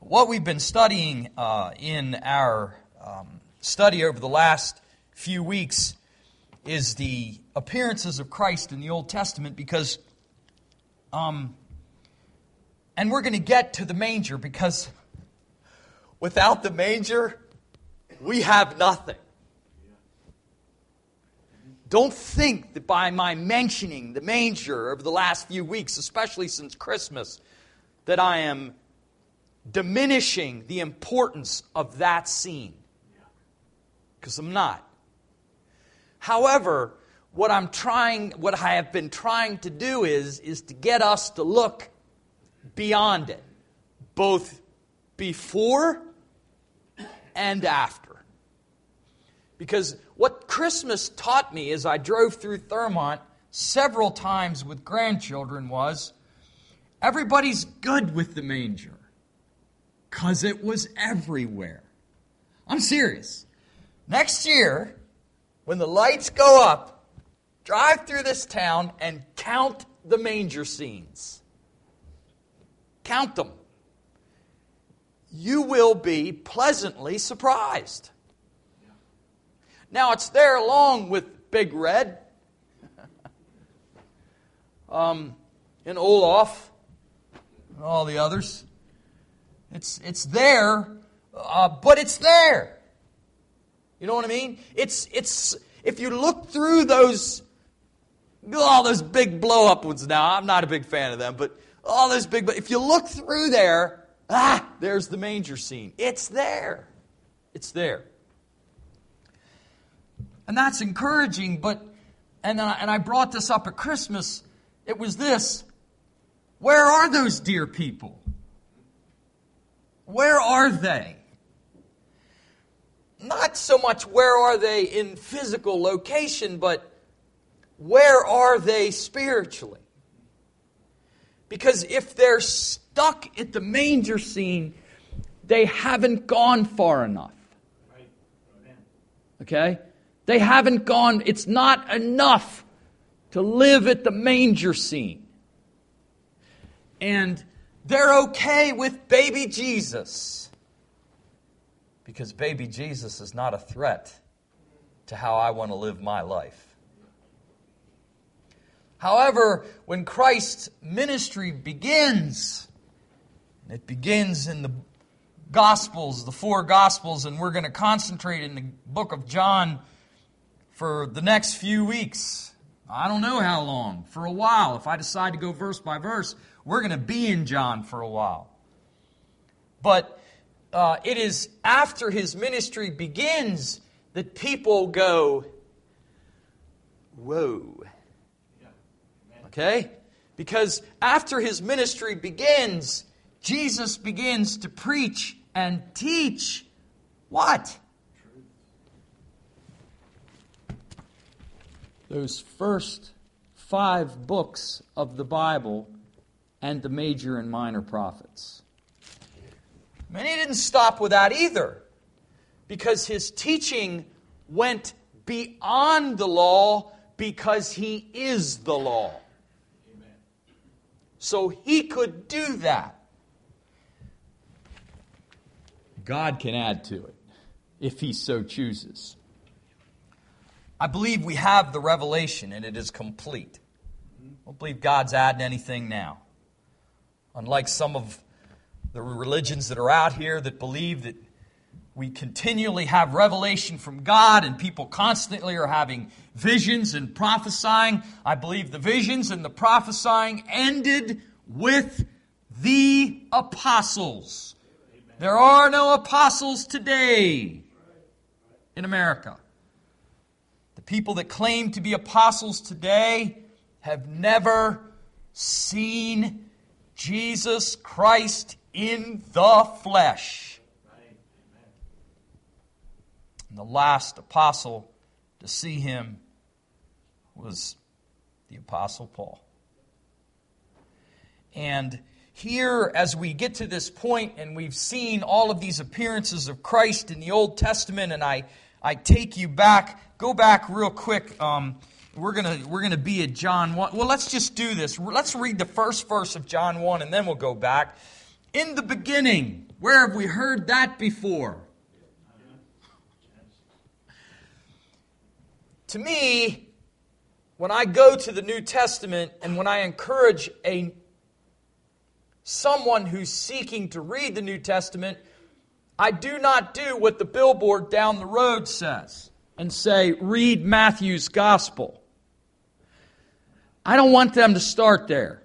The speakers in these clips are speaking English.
What we've been studying in our study over the last few weeks is the appearances of Christ in the Old Testament because, and we're going to get to the manger because without the manger, we have nothing. Don't think that by my mentioning the manger over the last few weeks, especially since Christmas, that I am diminishing the importance of that scene. Because I'm not. However, what I have been trying to do is to get us to look beyond it, both before and after. Because what Christmas taught me as I drove through Thurmont several times with grandchildren was everybody's good with the manger because it was everywhere. I'm serious. Next year, when the lights go up, drive through this town and count the manger scenes. Count them. You will be pleasantly surprised. Now, it's there along with Big Red and Olaf and all the others. It's there, but it's there. You know what I mean? It's if you look through all those big blow-up ones now, I'm not a big fan of them, but all those big, if you look through there, there's the manger scene. It's there. It's there. And that's encouraging, but, and I brought this up at Christmas, it was this: where are those dear people? Where are they? Not so much where are they in physical location, but where are they spiritually? Because if they're stuck at the manger scene, they haven't gone far enough. Okay? They haven't gone, it's not enough to live at the manger scene. And they're okay with baby Jesus. Because baby Jesus is not a threat to how I want to live my life. However, when Christ's ministry begins, it begins in the Gospels, the four Gospels, and we're going to concentrate in the book of John for the next few weeks. I don't know how long. For a while. If I decide to go verse by verse, we're going to be in John for a while. But it is after his ministry begins that people go, whoa. Okay? Because after his ministry begins, Jesus begins to preach and teach what? Those first 5 books of the Bible and the major and minor prophets. And he didn't stop with that either, because his teaching went beyond the law because he is the law. Amen. So he could do that. God can add to it if he so chooses. I believe we have the revelation and it is complete. I don't believe God's adding anything now. Unlike some of the religions that are out here that believe that we continually have revelation from God and people constantly are having visions and prophesying. I believe the visions and the prophesying ended with the apostles. Amen. There are no apostles today in America. The people that claim to be apostles today have never seen Jesus Christ in the flesh. And the last apostle to see him was the Apostle Paul. And here, as we get to this point, and we've seen all of these appearances of Christ in the Old Testament, and I take you back, go back real quick. We're gonna be at John 1. Well, let's just do this. Let's read the first verse of John 1, and then we'll go back. In the beginning Where have we heard that before? To me, when I go to the New Testament and when I encourage someone who's seeking to read the New Testament, I do not do what the billboard down the road says and say, read Matthew's Gospel. I don't want them to start there.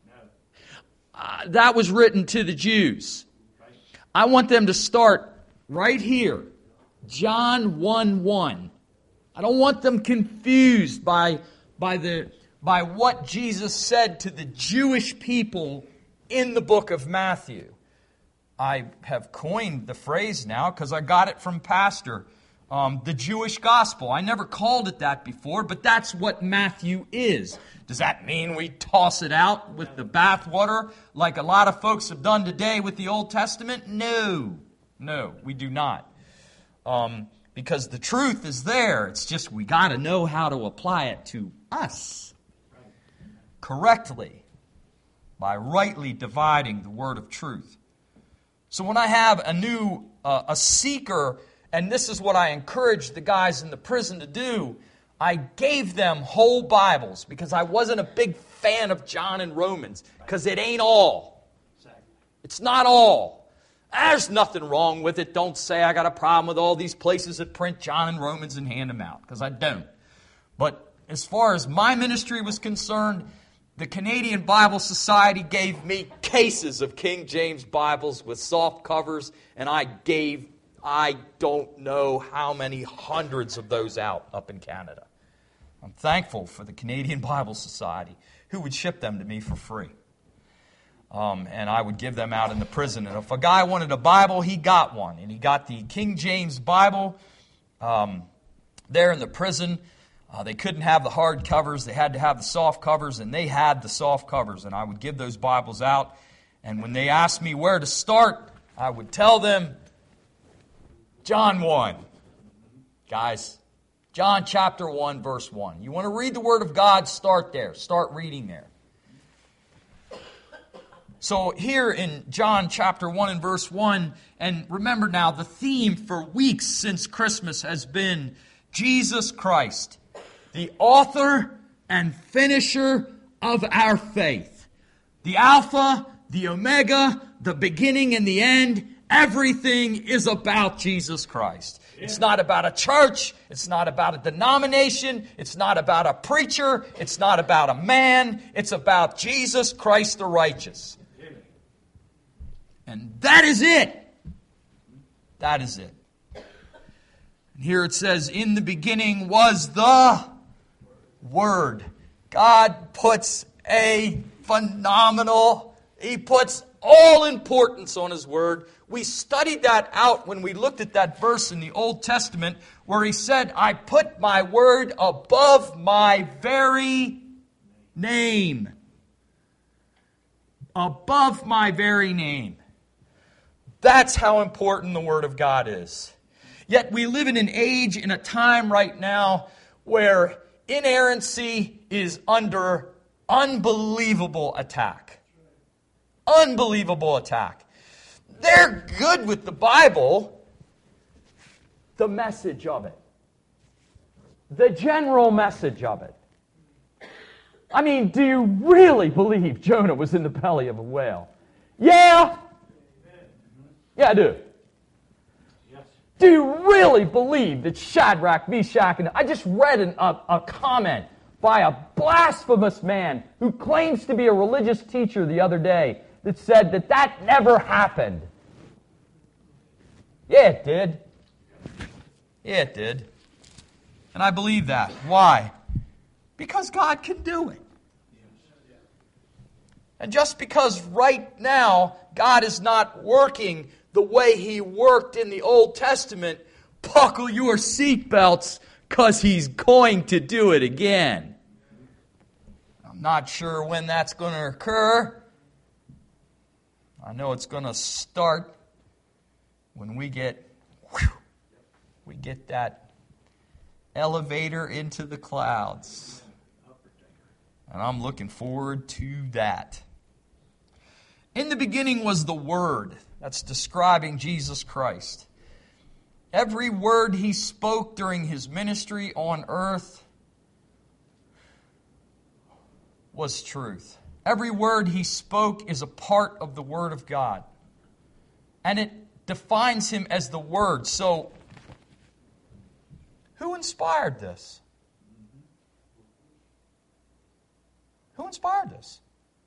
That was written to the Jews. I want them to start right here, John 1:1. I don't want them confused by what Jesus said to the Jewish people in the book of Matthew. I have coined the phrase now because I got it from Pastor, the Jewish gospel. I never called it that before, but that's what Matthew is. Does that mean we toss it out with the bathwater like a lot of folks have done today with the Old Testament? No, we do not. Because the truth is there. It's just we got to know how to apply it to us correctly by rightly dividing the word of truth. So when I have a seeker, and this is what I encourage the guys in the prison to do, I gave them whole Bibles because I wasn't a big fan of John and Romans because it ain't all. It's not all. There's nothing wrong with it. Don't say I got a problem with all these places that print John and Romans and hand them out, because I don't. But as far as my ministry was concerned, the Canadian Bible Society gave me cases of King James Bibles with soft covers, and I don't know how many hundreds of those out up in Canada. I'm thankful for the Canadian Bible Society, who would ship them to me for free. And I would give them out in the prison. And if a guy wanted a Bible, he got one. And he got the King James Bible there in the prison. They couldn't have the hard covers. They had to have the soft covers, and they had the soft covers. And I would give those Bibles out. And when they asked me where to start, I would tell them, John 1. Guys, John chapter 1, verse 1. You want to read the Word of God, start there. Start reading there. So here in John chapter 1 and verse 1, and remember now, the theme for weeks since Christmas has been Jesus Christ, the author and finisher of our faith. The Alpha, the Omega, the beginning and the end, everything is about Jesus Christ. It's not about a church. It's not about a denomination. It's not about a preacher. It's not about a man. It's about Jesus Christ the righteous. And that is it. That is it. And here it says, in the beginning was the Word. God puts He puts all importance on His Word. We studied that out when we looked at that verse in the Old Testament where He said, I put my Word above my very name. Above my very name. That's how important the Word of God is. Yet we live in an age, in a time right now, where inerrancy is under unbelievable attack. Unbelievable attack. They're good with the Bible, the message of it. The general message of it. I mean, do you really believe Jonah was in the belly of a whale? Yeah. Yeah, I do. Yes. Do you really believe that Shadrach, Meshach, and I just read a comment by a blasphemous man who claims to be a religious teacher the other day that said that never happened. Yeah, it did. Yeah, it did. And I believe that. Why? Because God can do it. And just because right now God is not working the way He worked in the Old Testament, buckle your seatbelts because He's going to do it again. I'm not sure when that's going to occur. I know it's going to start when we get that elevator into the clouds. And I'm looking forward to that. In the beginning was the Word. that's describing Jesus Christ. Every word He spoke during His ministry on earth was truth. Every word He spoke is a part of the Word of God. And it defines Him as the Word. So, who inspired this? Who inspired this?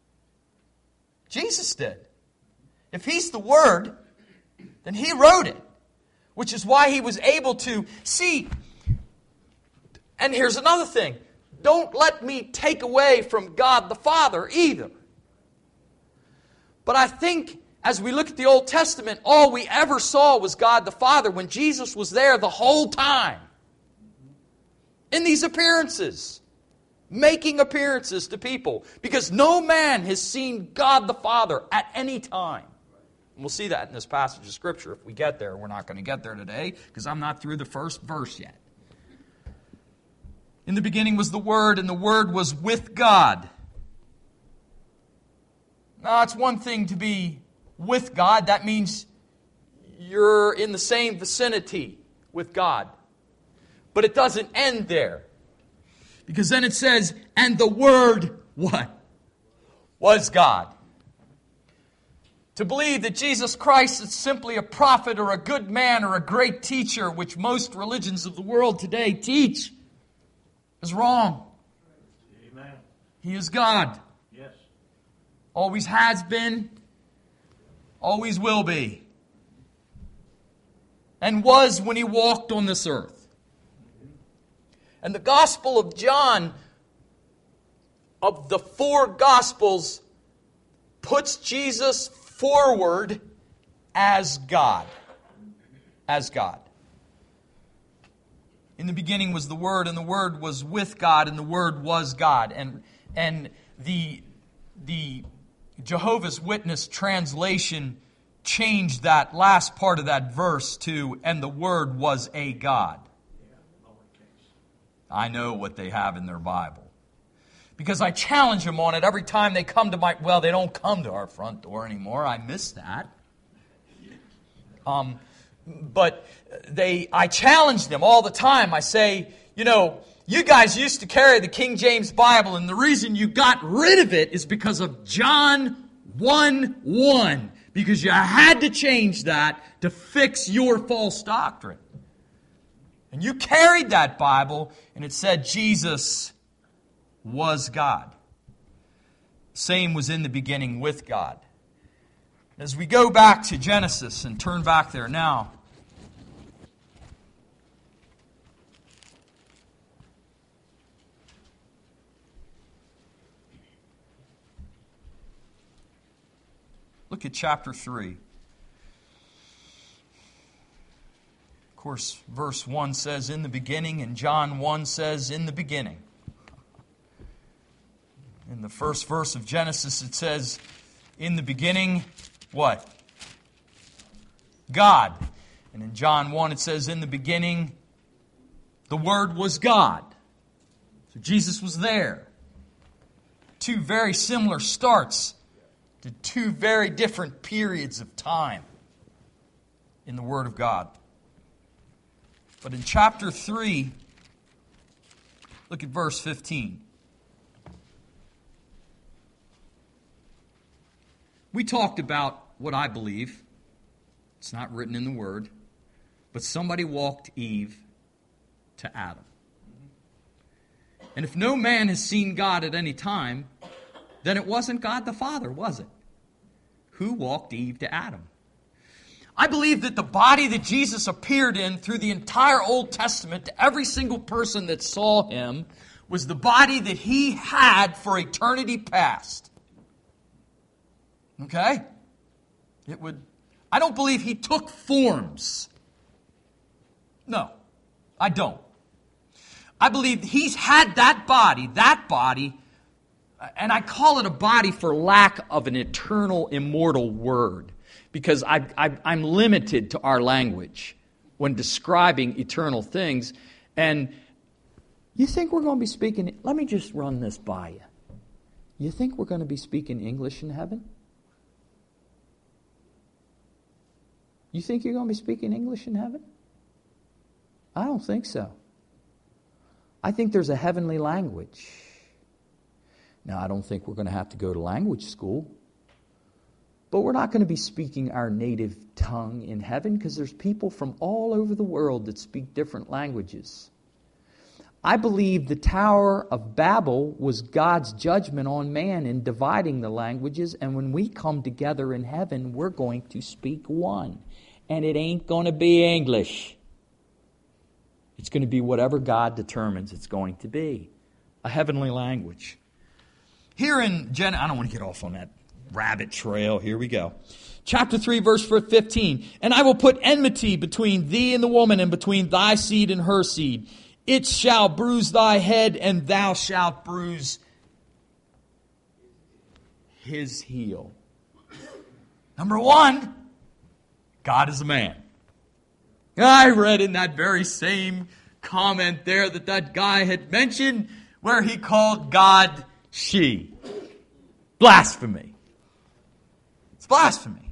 Jesus did. If He's the Word, then He wrote it. Which is why He was able to see. And here's another thing. Don't let me take away from God the Father either. But I think as we look at the Old Testament, all we ever saw was God the Father when Jesus was there the whole time. In these appearances. Making appearances to people. Because no man has seen God the Father at any time. And we'll see that in this passage of Scripture if we get there. We're not going to get there today because I'm not through the first verse yet. In the beginning was the Word, and the Word was with God. Now, it's one thing to be with God. That means you're in the same vicinity with God. But it doesn't end there. Because then it says, and the Word, what? Was God. To believe that Jesus Christ is simply a prophet or a good man or a great teacher, which most religions of the world today teach, is wrong. Amen. He is God. Yes. Always has been, always will be. And was when He walked on this earth. And the Gospel of John, of the 4 Gospels, puts Jesus forward as God. As God. In the beginning was the Word, and the Word was with God, and the Word was God. And the Jehovah's Witness translation changed that last part of that verse to, and the Word was a God. I know what they have in their Bible. Because I challenge them on it every time they come to my... Well, they don't come to our front door anymore. I miss that. But I challenge them all the time. I say, you guys used to carry the King James Bible, and the reason you got rid of it is because of John 1:1. Because you had to change that to fix your false doctrine. And you carried that Bible, and it said Jesus was God. Same was in the beginning with God. As we go back to Genesis and turn back there now, look at chapter 3. Of course, verse 1 says, in the beginning, and John 1 says, in the beginning. In the first verse of Genesis, it says, in the beginning, what? God. And in John 1, it says, in the beginning, the Word was God. So Jesus was there. 2 very similar starts to 2 very different periods of time in the Word of God. But in chapter 3, look at verse 15. We talked about what I believe. It's not written in the Word. But somebody walked Eve to Adam. And if no man has seen God at any time, then it wasn't God the Father, was it? Who walked Eve to Adam? I believe that the body that Jesus appeared in through the entire Old Testament to every single person that saw Him was the body that He had for eternity past. Okay? I don't believe He took forms. No, I don't. I believe He's had that body, and I call it a body for lack of an eternal, immortal word. Because I'm limited to our language when describing eternal things. And you think we're going to be speaking... Let me just run this by you. You think we're going to be speaking English in heaven? You think you're going to be speaking English in heaven? I don't think so. I think there's a heavenly language. Now, I don't think we're going to have to go to language school. But we're not going to be speaking our native tongue in heaven because there's people from all over the world that speak different languages. I believe the Tower of Babel was God's judgment on man in dividing the languages. And when we come together in heaven, we're going to speak one. And it ain't going to be English. It's going to be whatever God determines it's going to be. A heavenly language. Here in I don't want to get off on that rabbit trail. Here we go. Chapter 3, verse 15. And I will put enmity between thee and the woman, and between thy seed and her seed. It shall bruise thy head, and thou shalt bruise his heel. Number one, God is a man. I read in that very same comment there that guy had mentioned where he called God she. Blasphemy. It's blasphemy.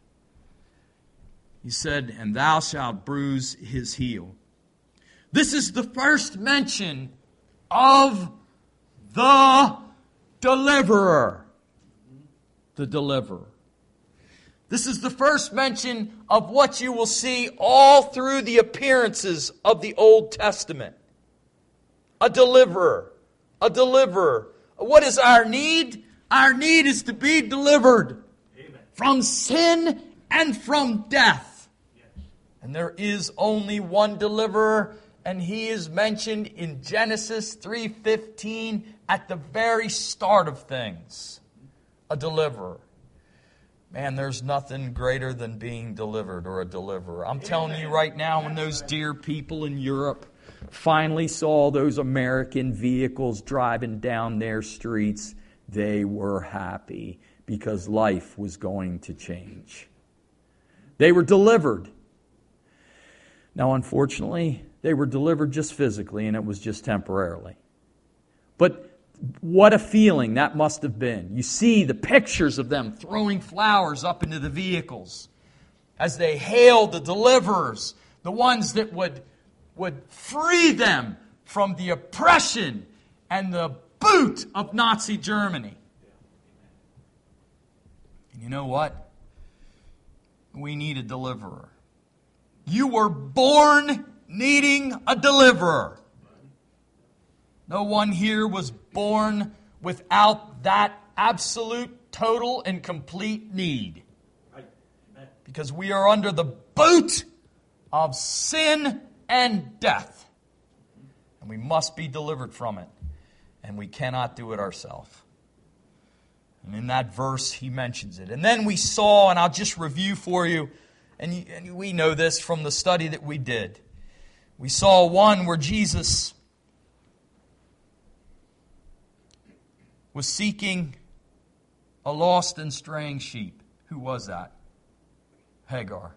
He said, and thou shalt bruise his heel. This is the first mention of the deliverer. The deliverer. This is the first mention of what you will see all through the appearances of the Old Testament. A deliverer. A deliverer. What is our need? Our need is to be delivered. Amen. From sin and from death. Yes. And there is only one deliverer, and he is mentioned in Genesis 3:15 at the very start of things. A deliverer. Man, there's nothing greater than being delivered or a deliverer. I'm telling you right now, when those dear people in Europe finally saw those American vehicles driving down their streets, they were happy because life was going to change. They were delivered. Now, unfortunately, they were delivered just physically, and it was just temporarily. But what a feeling that must have been. You see the pictures of them throwing flowers up into the vehicles as they hailed the deliverers, the ones that would free them from the oppression and the boot of Nazi Germany. And you know what? We need a deliverer. You were born needing a deliverer. No one here was born without that absolute, total, and complete need. Because we are under the boot of sin and death. And we must be delivered from it. And we cannot do it ourselves. And in that verse, he mentions it. And then we saw, and I'll just review for you, and we know this from the study that we did. We saw one where Jesus was seeking a lost and straying sheep. Who was that? Hagar.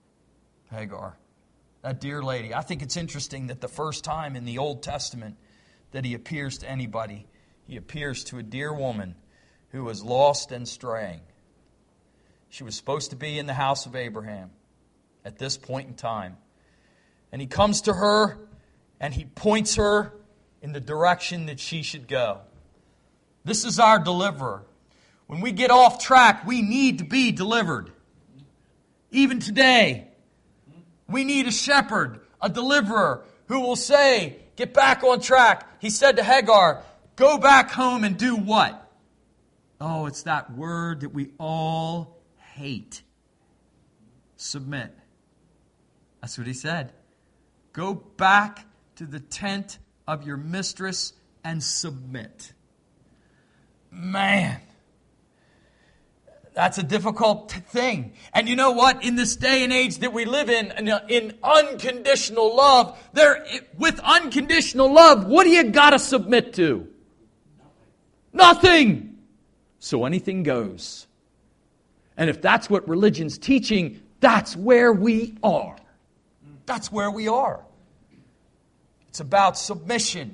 That dear lady. I think it's interesting that the first time in the Old Testament that he appears to anybody, he appears to a dear woman who was lost and straying. She was supposed to be in the house of Abraham at this point in time. And he comes to her and he points her in the direction that she should go. This is our deliverer. When we get off track, we need to be delivered. Even today, we need a shepherd, a deliverer, who will say, get back on track. He said to Hagar, go back home and do what? Oh, it's that word that we all hate. Submit. That's what he said. Go back to the tent of your mistress and submit. Man, that's a difficult thing. And you know what? In this day and age that we live in unconditional love, with unconditional love, what do you got to submit to? Nothing. So anything goes. And if that's what religion's teaching, that's where we are. That's where we are. It's about submission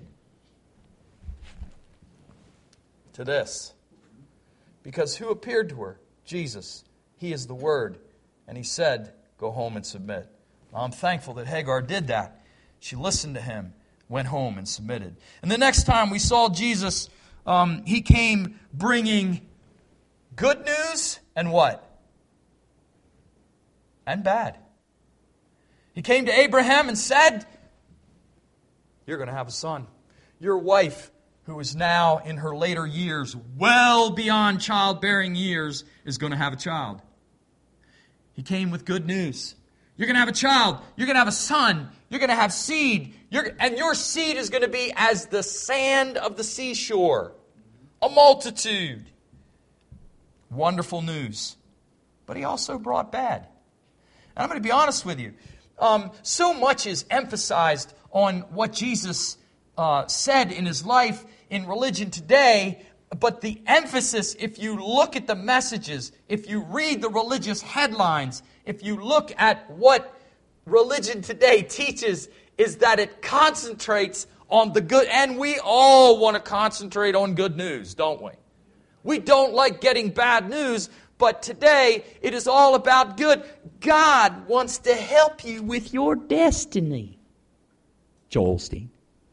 to this. Because who appeared to her? Jesus. He is the Word. And he said, Go home and submit. I'm thankful that Hagar did that. She listened to him, went home and submitted. And the next time we saw Jesus, he came bringing good news and what? And bad. He came to Abraham and said, you're going to have a son. Your wife, who is now in her later years, well beyond childbearing years, is going to have a child. He came with good news. You're going to have a child. You're going to have a son. You're going to have seed. And your seed is going to be as the sand of the seashore. A multitude. Wonderful news. But he also brought bad. And I'm going to be honest with you. So much is emphasized on what Jesus said in his life in religion today, but the emphasis, if you look at the messages, if you read the religious headlines, if you look at what religion today teaches, is that it concentrates on the good. And we all want to concentrate on good news, don't we? We don't like getting bad news, but today it is all about good. God wants to help you with your destiny. Joel Osteen.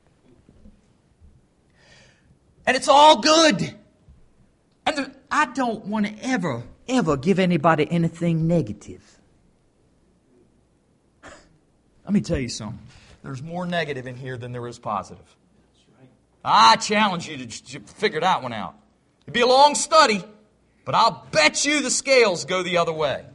And it's all good. And I don't want to ever give anybody anything negative. Let me tell you something. There's more negative in here than there is positive. I challenge you to figure that one out. It'd be a long study, but I'll bet you the scales go the other way.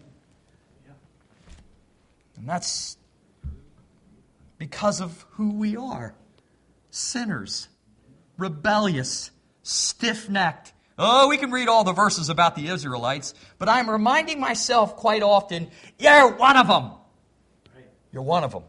And that's because of who we are. Sinners. Rebellious. Stiff-necked. Oh, we can read all the verses about the Israelites, but I'm reminding myself quite often, you're one of them. You're one of them.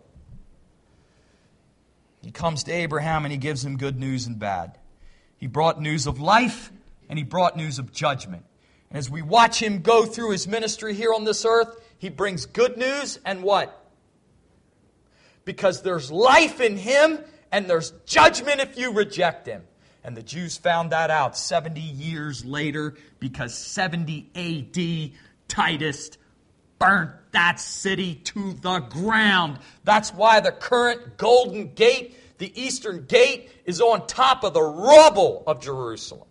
He comes to Abraham and he gives him good news and bad. He brought news of life and he brought news of judgment. And as we watch him go through his ministry here on this earth, he brings good news and what? Because there's life in him and there's judgment if you reject him. And the Jews found that out 70 years later because 70 A.D. Titus burnt that city to the ground. That's why the current Golden Gate, the Eastern Gate, is on top of the rubble of Jerusalem.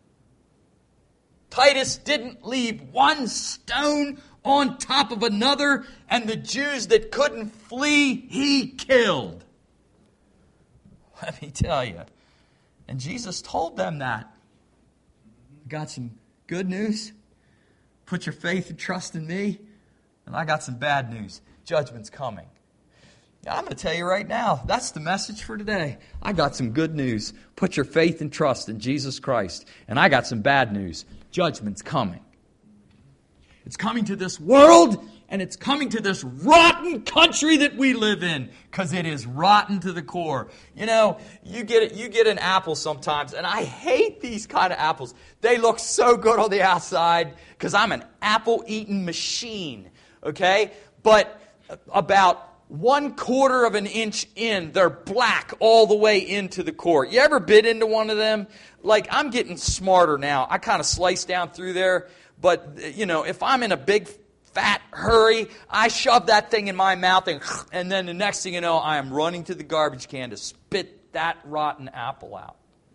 Titus didn't leave one stone on top of another, and the Jews that couldn't flee, he killed. Let me tell you. And Jesus told them that. Got some good news. Put your faith and trust in me. And I got some bad news. Judgment's coming. I'm going to tell you right now, that's the message for today. I got some good news. Put your faith and trust in Jesus Christ. And I got some bad news. Judgment's coming. It's coming to this world, and it's coming to this rotten country that we live in, because it is rotten to the core. You know, you get an apple sometimes, and I hate these kind of apples. They look so good on the outside, because I'm an apple-eating machine, okay? But about 1/4 of an inch in, they're black all the way into the core. You ever bit into one of them? Like, I'm getting smarter now. I kind of slice down through there. But, you know, if I'm in a big, fat hurry, I shove that thing in my mouth, and then the next thing you know, I am running to the garbage can to spit that rotten apple out.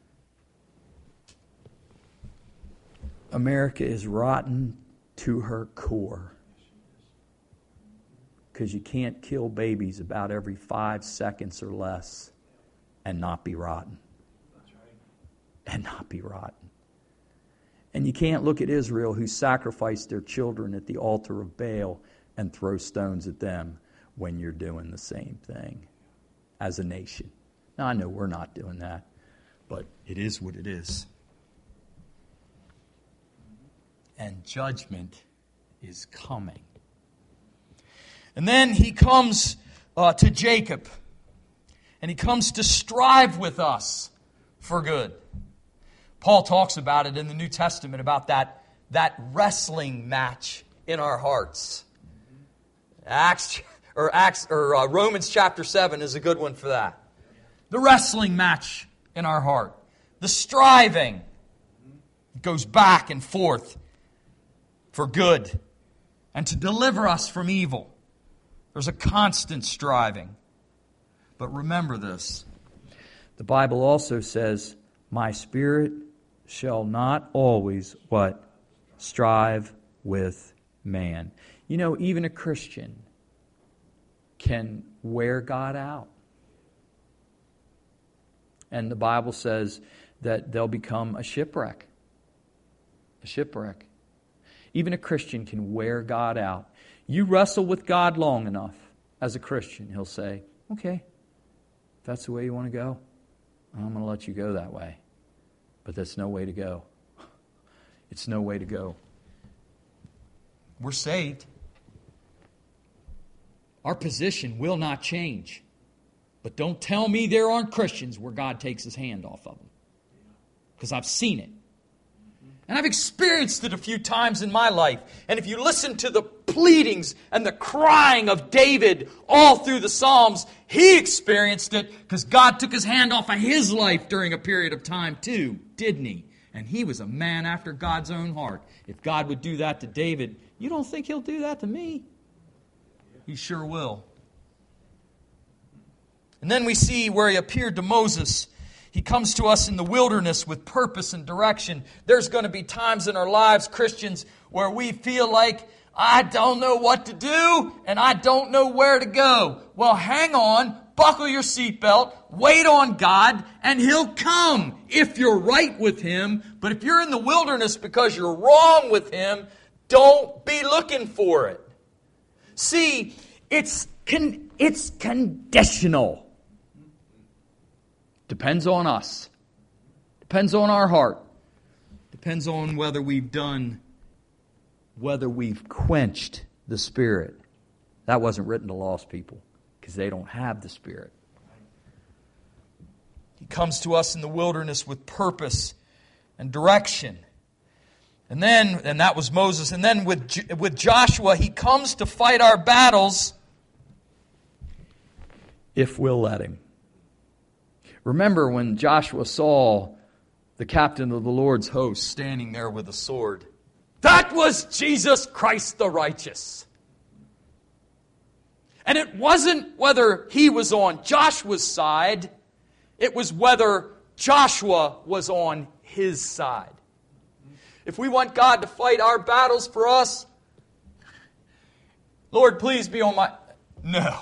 America is rotten to her core. Because you can't kill babies about every 5 seconds or less and not be rotten. That's right. And not be rotten. And you can't look at Israel, who sacrificed their children at the altar of Baal, and throw stones at them when you're doing the same thing as a nation. Now, I know we're not doing that, but it is what it is. And judgment is coming. And then he comes to Jacob, and he comes to strive with us for good. Paul talks about it in the New Testament, about that wrestling match in our hearts. Romans chapter 7 is a good one for that. The wrestling match in our heart. The striving goes back and forth for good and to deliver us from evil. There's a constant striving. But remember this. The Bible also says, my spirit shall not always, what? Strive with man. You know, even a Christian can wear God out. And the Bible says that they'll become a shipwreck. A shipwreck. Even a Christian can wear God out. You wrestle with God long enough as a Christian, He'll say, okay, if that's the way you want to go, I'm going to let you go that way. But that's no way to go. It's no way to go. We're saved. Our position will not change. But don't tell me there aren't Christians where God takes His hand off of them. Because I've seen it. And I've experienced it a few times in my life. And if you listen to the pleadings and the crying of David all through the Psalms, he experienced it because God took His hand off of his life during a period of time too, didn't He? And he was a man after God's own heart. If God would do that to David, you don't think He'll do that to me? He sure will. And then we see where He appeared to Moses. He comes to us in the wilderness with purpose and direction. There's going to be times in our lives, Christians, where we feel like, I don't know what to do and I don't know where to go. Well, hang on, buckle your seatbelt, wait on God, and He'll come if you're right with Him. But if you're in the wilderness because you're wrong with Him, don't be looking for it. See, it's conditional. Depends on us. Depends on our heart. Depends on whether we've quenched the Spirit. That wasn't written to lost people because they don't have the Spirit. He comes to us in the wilderness with purpose and direction. And that was Moses. And then with Joshua, He comes to fight our battles if we'll let Him. Remember when Joshua saw the captain of the Lord's host standing there with a sword? That was Jesus Christ the righteous. And it wasn't whether he was on Joshua's side, it was whether Joshua was on his side. If we want God to fight our battles for us, Lord, please be on my... No.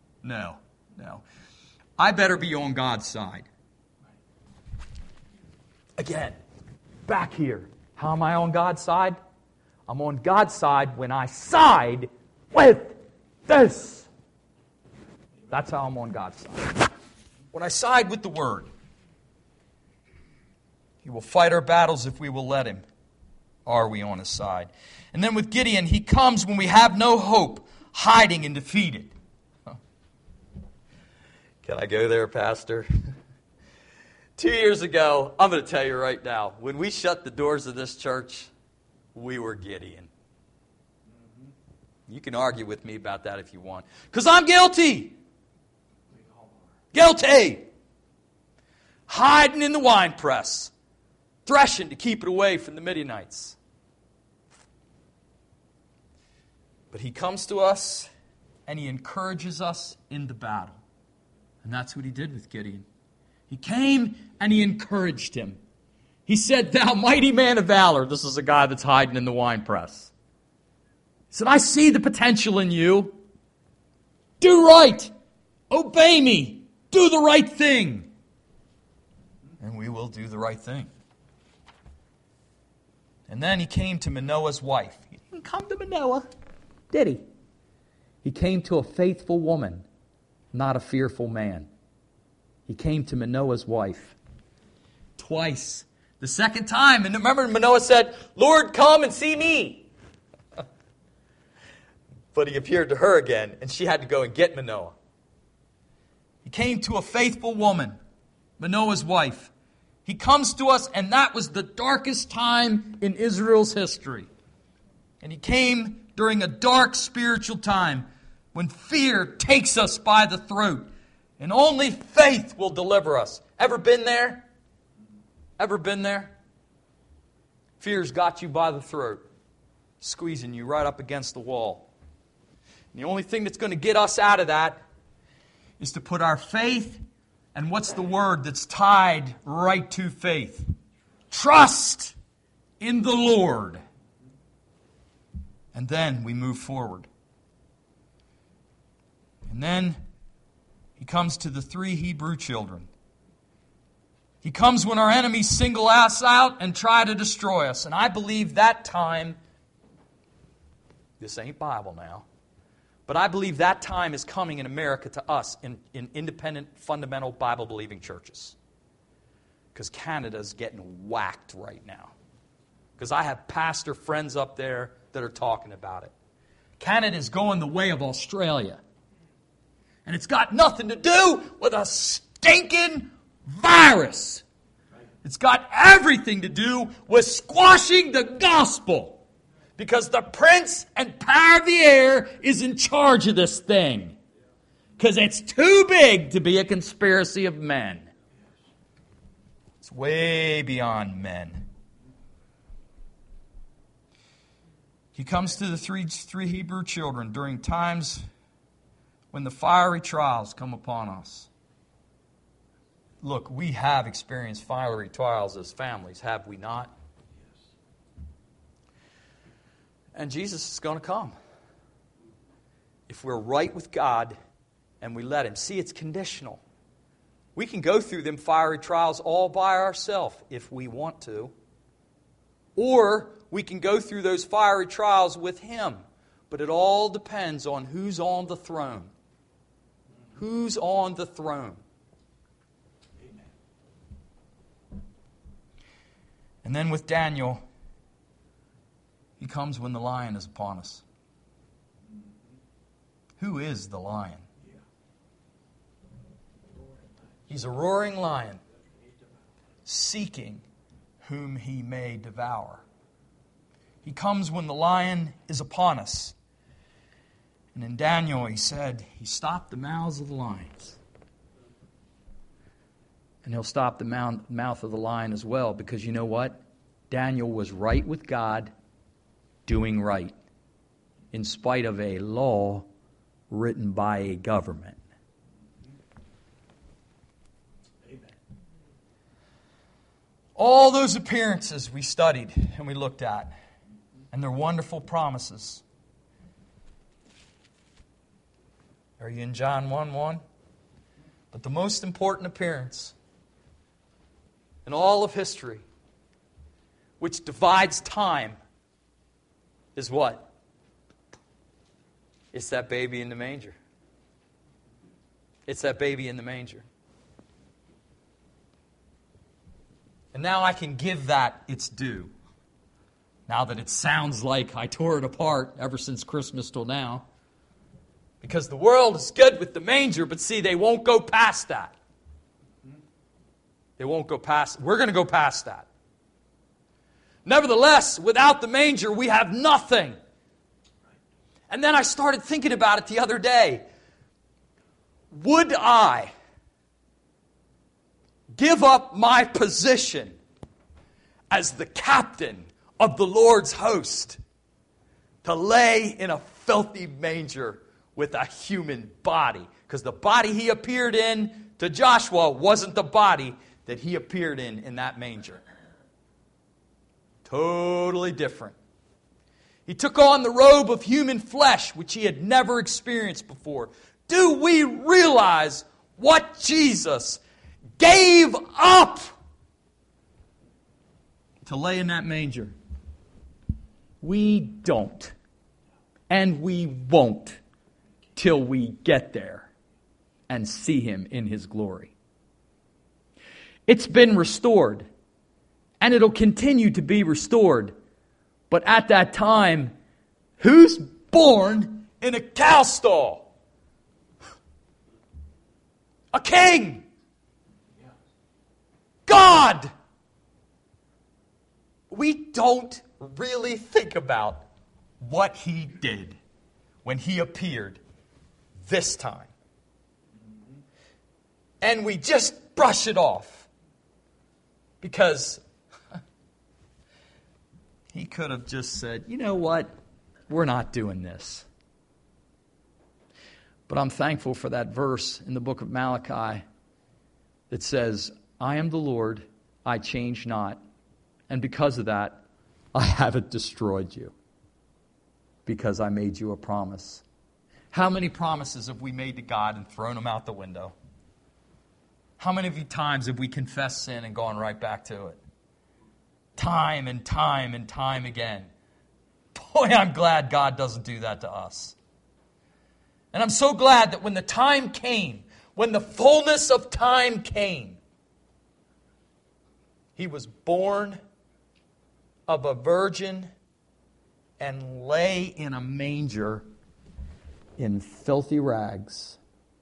I better be on God's side. Again, back here. How am I on God's side? I'm on God's side when I side with this. That's how I'm on God's side. When I side with the Word. He will fight our battles if we will let Him. Are we on His side? And then with Gideon, he comes when we have no hope, hiding and defeated. Can I go there, Pastor? 2 years ago, I'm going to tell you right now, when we shut the doors of this church, we were Gideon. You can argue with me about that if you want. Because I'm guilty. Guilty. Hiding in the wine press. Threshing to keep it away from the Midianites. But He comes to us and He encourages us in the battle. And that's what He did with Gideon. He came and He encouraged him. He said, "Thou mighty man of valor." This is a guy that's hiding in the wine press. He said, "I see the potential in you. Do right. Obey me. Do the right thing." And we will do the right thing. And then he came to Manoah's wife. He didn't come to Manoah, did he? He came to a faithful woman, not a fearful man. He came to Manoah's wife twice. The second time, and remember Manoah said, "Lord, come and see me." But He appeared to her again, and she had to go and get Manoah. He came to a faithful woman, Manoah's wife. He comes to us, and that was the darkest time in Israel's history. And He came during a dark spiritual time when fear takes us by the throat. And only faith will deliver us. Ever been there? Ever been there? Fear's got you by the throat, squeezing you right up against the wall. And the only thing that's going to get us out of that is to put our faith, and what's the word that's tied right to faith? Trust in the Lord. And then we move forward. And then he comes to the 3 Hebrew children. He comes when our enemies single us out and try to destroy us. And I believe that time, this ain't Bible now, but I believe that time is coming in America to us in independent, fundamental, Bible-believing churches. Because Canada's getting whacked right now. Because I have pastor friends up there that are talking about it. Canada's going the way of Australia. And it's got nothing to do with a stinking virus. It's got everything to do with squashing the gospel. Because the prince and power of the air is in charge of this thing. Because it's too big to be a conspiracy of men. It's way beyond men. He comes to the three Hebrew children during times when the fiery trials come upon us. Look, we have experienced fiery trials as families, have we not? And Jesus is going to come. If we're right with God and we let Him. See, it's conditional. We can go through them fiery trials all by ourselves if we want to. Or we can go through those fiery trials with Him. But it all depends on who's on the throne. Who's on the throne? And then with Daniel, he comes when the lion is upon us. Who is the lion? He's a roaring lion, seeking whom he may devour. He comes when the lion is upon us. And in Daniel, he said, he stopped the mouths of the lions. And he'll stop the mouth of the lion as well, because you know what? Daniel was right with God, doing right, in spite of a law written by a government. Amen. All those appearances we studied and we looked at, and their wonderful promises. Are you in John 1:1? But the most important appearance in all of history, which divides time, is what? It's that baby in the manger. It's that baby in the manger. And now I can give that its due. Now that it sounds like I tore it apart ever since Christmas till now. Because the world is good with the manger, but see, they won't go past that. They won't go past. We're going to go past that. Nevertheless, without the manger, we have nothing. And then I started thinking about it the other day. Would I give up my position as the captain of the Lord's host to lay in a filthy manger with a human body? Because the body he appeared in to Joshua wasn't the body that he appeared in that manger. Totally different. He took on the robe of human flesh, which he had never experienced before. Do we realize what Jesus gave up to lay in that manger? We don't. And we won't till we get there and see Him in His glory. It's been restored. And it'll continue to be restored. But at that time, who's born in a cow stall? A king. God. We don't really think about what He did when He appeared this time. And we just brush it off. Because He could have just said, you know what? We're not doing this. But I'm thankful for that verse in the book of Malachi that says, I am the Lord, I change not. And because of that, I haven't destroyed you. Because I made you a promise. How many promises have we made to God and thrown them out the window? How many times have we confessed sin and gone right back to it? Time and time and time again. Boy, I'm glad God doesn't do that to us. And I'm so glad that when the time came, when the fullness of time came, He was born of a virgin and lay in a manger in filthy rags.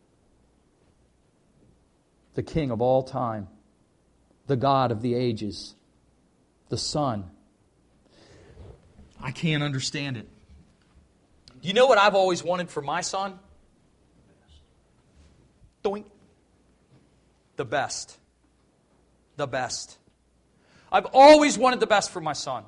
The King of all time, the God of the ages, the Son. I can't understand it. Do you know what I've always wanted for my son? Doink. The best. The best. I've always wanted the best for my son.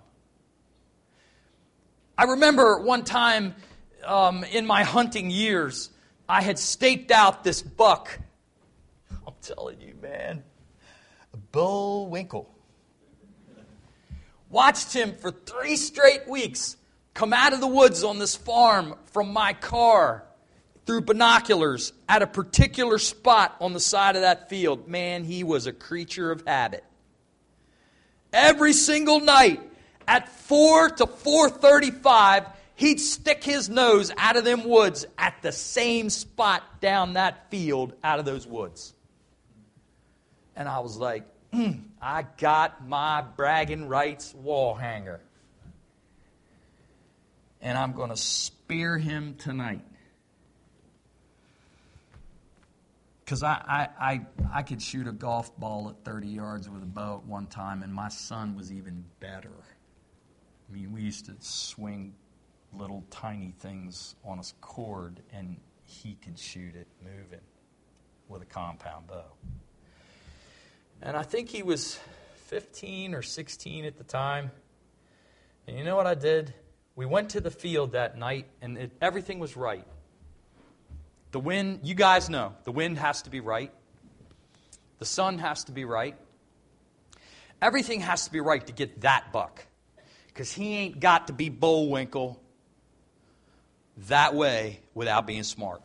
I remember one time in my hunting years, I had staked out this buck. I'm telling you, man. Bullwinkle. Watched him for 3 straight weeks come out of the woods on this farm from my car through binoculars at a particular spot on the side of that field. Man, he was a creature of habit. Every single night at 4 to 4:35, he'd stick his nose out of them woods at the same spot down that field out of those woods. And I was like, I got my bragging rights wall hanger. And I'm going to spear him tonight. Because I could shoot a golf ball at 30 yards with a bow at one time, and my son was even better. I mean, we used to swing little tiny things on a cord, and he could shoot it moving with a compound bow. And I think he was 15 or 16 at the time. And you know what I did? We went to the field that night, and everything was right. The wind, you guys know, the wind has to be right. The sun has to be right. Everything has to be right to get that buck. Because he ain't got to be Bullwinkle that way without being smart.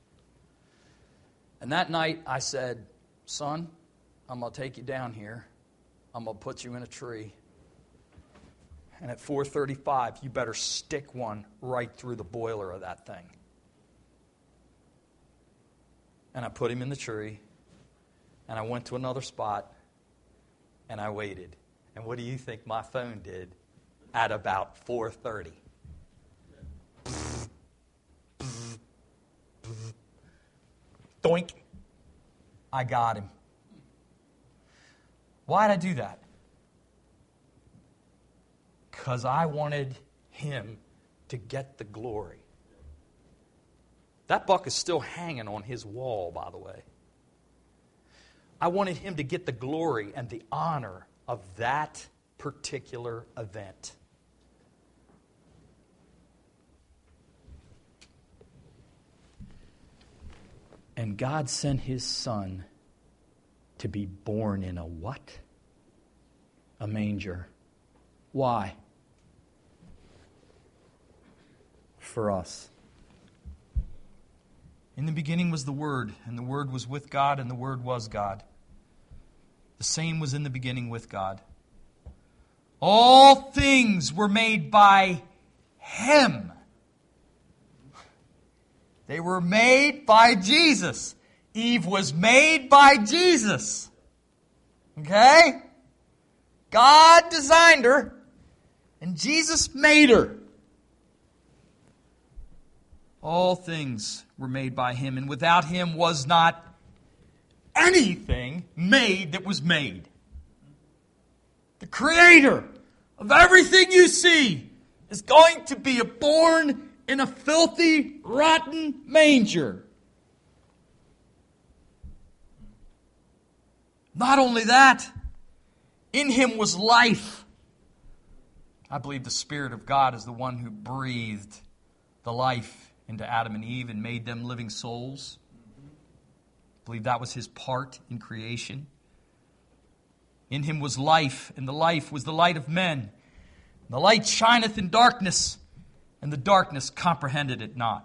And that night I said, son, I'm going to take you down here. I'm going to put you in a tree. And at 4:35, you better stick one right through the boiler of that thing. And I put him in the tree. And I went to another spot. And I waited. And what do you think my phone did at about 4:30? Doink. I got him. Why'd I do that? Because I wanted him to get the glory. That buck is still hanging on his wall, by the way. I wanted him to get the glory and the honor of that particular event. And God sent His Son to be born in a what? A manger. Why? For us. In the beginning was the Word, and the Word was with God, and the Word was God. The same was in the beginning with God. All things were made by Him. They were made by Jesus. Eve was made by Jesus. Okay? God designed her, and Jesus made her. All things were made by Him, and without Him was not anything made that was made. The Creator of everything you see is going to be born in a filthy, rotten manger. Not only that, in Him was life. I believe the Spirit of God is the one who breathed the life into Adam and Eve and made them living souls. I believe that was his part in creation. In him was life, and the life was the light of men. The light shineth in darkness, and the darkness comprehended it not.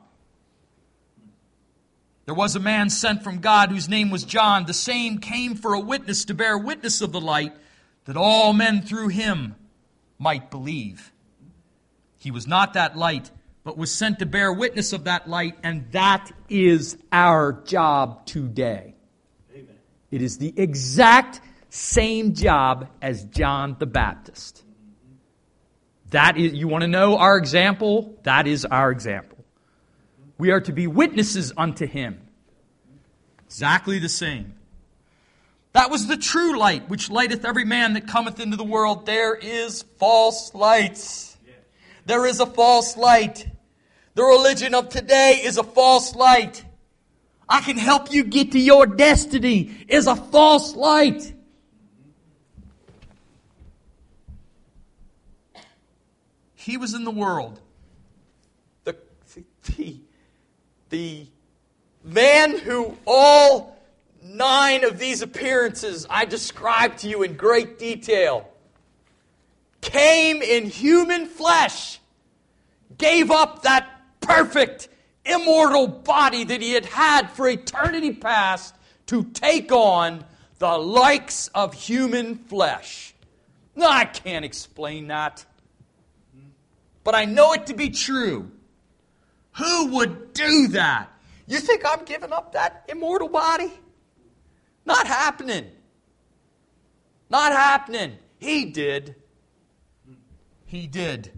There was a man sent from God whose name was John. The same came for a witness to bear witness of the light, that all men through him might believe. He was not that light, but was sent to bear witness of that light, and that is our job today. Amen. It is the exact same job as John the Baptist. That is, you want to know our example? That is our example. We are to be witnesses unto him. Exactly the same. That was the true light, which lighteth every man that cometh into the world. There is false lights. There is a false light. The religion of today is a false light. I can help you get to your destiny is a false light. He was in the world. The man who all 9 of these appearances I described to you in great detail came in human flesh, gave up that perfect, immortal body that he had had for eternity past to take on the likes of human flesh. No, I can't explain that. But I know it to be true. Who would do that? You think I'm giving up that immortal body? Not happening. Not happening. He did. He did.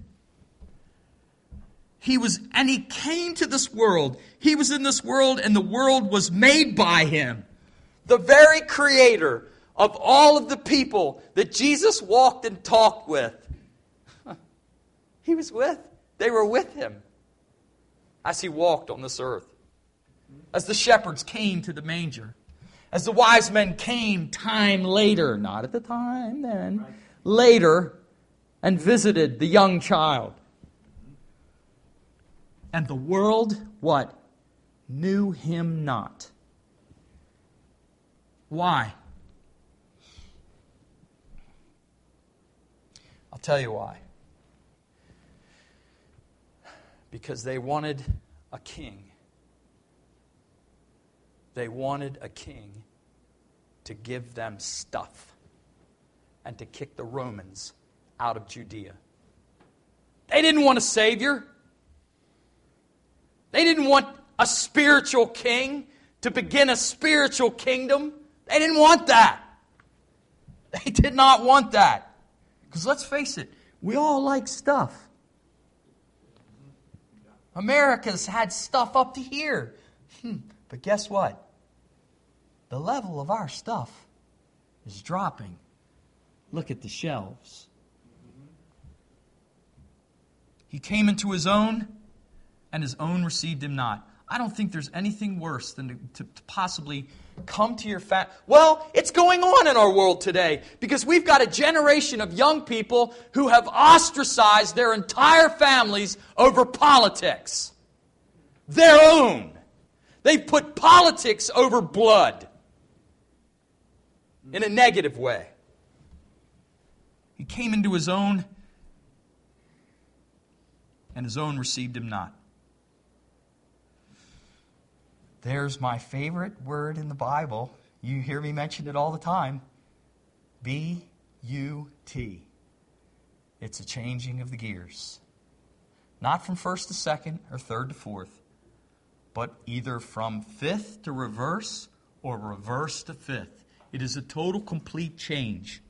And he came to this world. He was in this world, and the world was made by him. The very creator of all of the people that Jesus walked and talked with. They were with him as he walked on this earth. As the shepherds came to the manger. As the wise men came time later, not at the time then, later, and visited the young child. And the world, what? Knew him not. Why? I'll tell you why. Because they wanted a king. They wanted a king to give them stuff and to kick the Romans out of Judea. They didn't want a savior. They didn't want a spiritual king to begin a spiritual kingdom. They didn't want that. They did not want that. Because let's face it, we all like stuff. America's had stuff up to here. But guess what? The level of our stuff is dropping. Look at the shelves. He came into his own, and his own received him not. I don't think there's anything worse than to possibly come to your Well, it's going on in our world today because we've got a generation of young people who have ostracized their entire families over politics. Their own. They've put politics over blood in a negative way. He came into his own, and his own received him not. There's my favorite word in the Bible. You hear me mention it all the time. B-U-T. It's a changing of the gears. Not from first to second or third to fourth, but either from fifth to reverse or reverse to fifth. It is a total, complete change.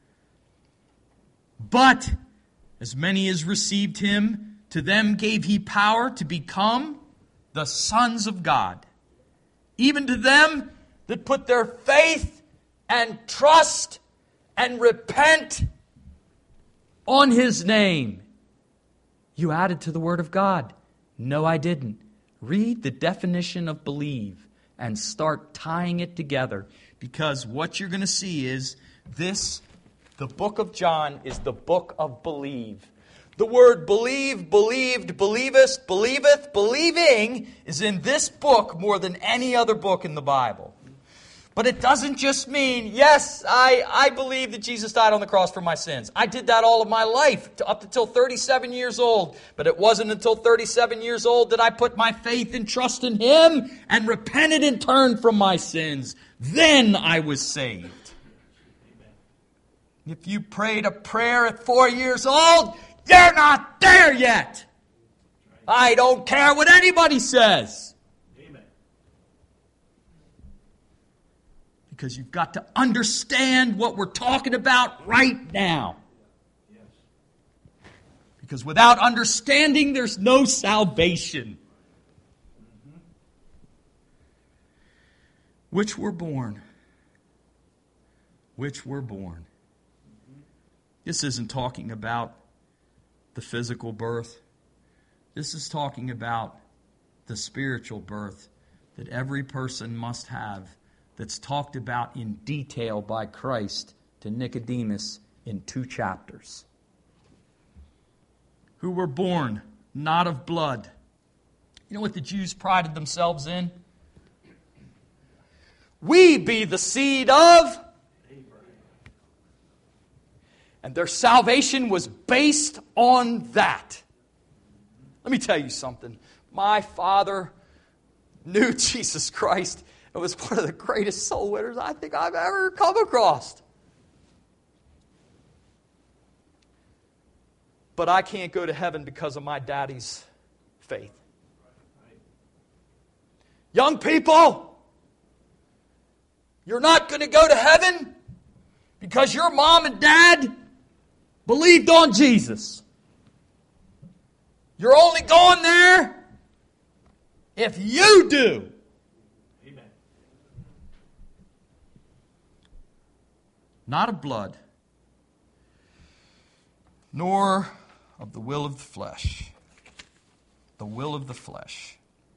But as many as received him, to them gave he power to become the sons of God. Even to them that put their faith and trust and repent on his name. You added to the word of God. No, I didn't. Read the definition of believe and start tying it together. Because what you're going to see is the book of John is the book of believe. The word believe, believed, believest, believeth, believing is in this book more than any other book in the Bible. But it doesn't just mean, yes, I believe that Jesus died on the cross for my sins. I did that all of my life, up until 37 years old. But it wasn't until 37 years old that I put my faith and trust in Him and repented and turned from my sins. Then I was saved. If you prayed a prayer at 4 years old, you're not there yet. I don't care what anybody says. Amen. Because you've got to understand what we're talking about right now. Yes. Because without understanding, there's no salvation. Which were born. Which were born. This isn't talking about the physical birth. This is talking about the spiritual birth that every person must have, that's talked about in detail by Christ to Nicodemus in 2 chapters. Who were born not of blood. You know what the Jews prided themselves in? We be the seed of... And their salvation was based on that. Let me tell you something. My father knew Jesus Christ and was one of the greatest soul winners I think I've ever come across. But I can't go to heaven because of my daddy's faith. Young people, you're not going to go to heaven because your mom and dad believed on Jesus. You're only going there if you do. Amen. Not of blood, nor of the will of the flesh. The will of the flesh.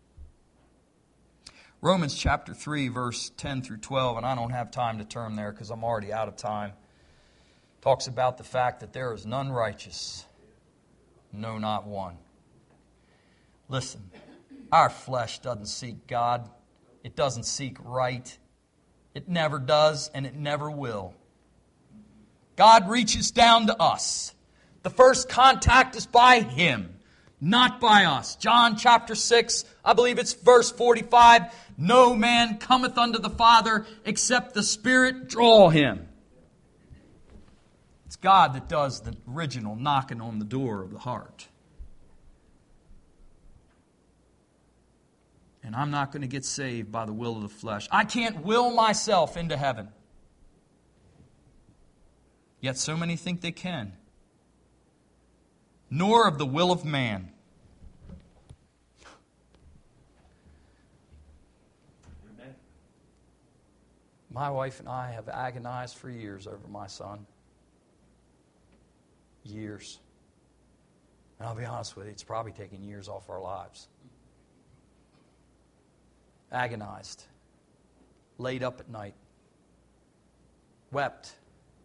Romans chapter 3, verse 10 through 12, and I don't have time to turn there because I'm already out of time, talks about the fact that there is none righteous, no, not one. Listen, our flesh doesn't seek God. It doesn't seek right. It never does, and it never will. God reaches down to us. The first contact is by Him, not by us. John chapter 6, I believe it's verse 45. No man cometh unto the Father except the Spirit draw him. It's God that does the original knocking on the door of the heart. And I'm not going to get saved by the will of the flesh. I can't will myself into heaven. Yet so many think they can. Nor of the will of man. Amen. My wife and I have agonized for years over my son. Years. And I'll be honest with you, it's probably taken years off our lives. Agonized. Laid up at night. Wept.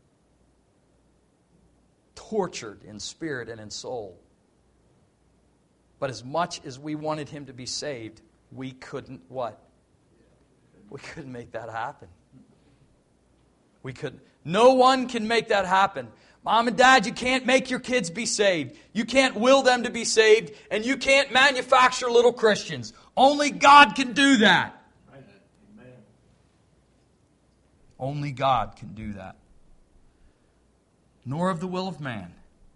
Tortured in spirit and in soul. But as much as we wanted him to be saved, we couldn't what? We couldn't make that happen. We couldn't. No one can make that happen. Mom and Dad, you can't make your kids be saved. You can't will them to be saved. And you can't manufacture little Christians. Only God can do that. Amen. Only God can do that. Nor of the will of man,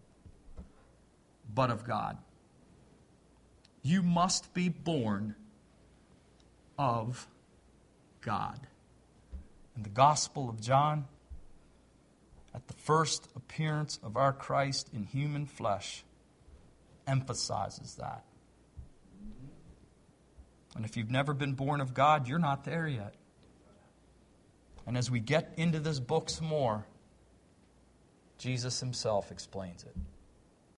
but of God. You must be born of God. In the Gospel of John, at the first appearance of our Christ in human flesh, emphasizes that. And if you've never been born of God, you're not there yet. And as we get into this book some more, Jesus himself explains it.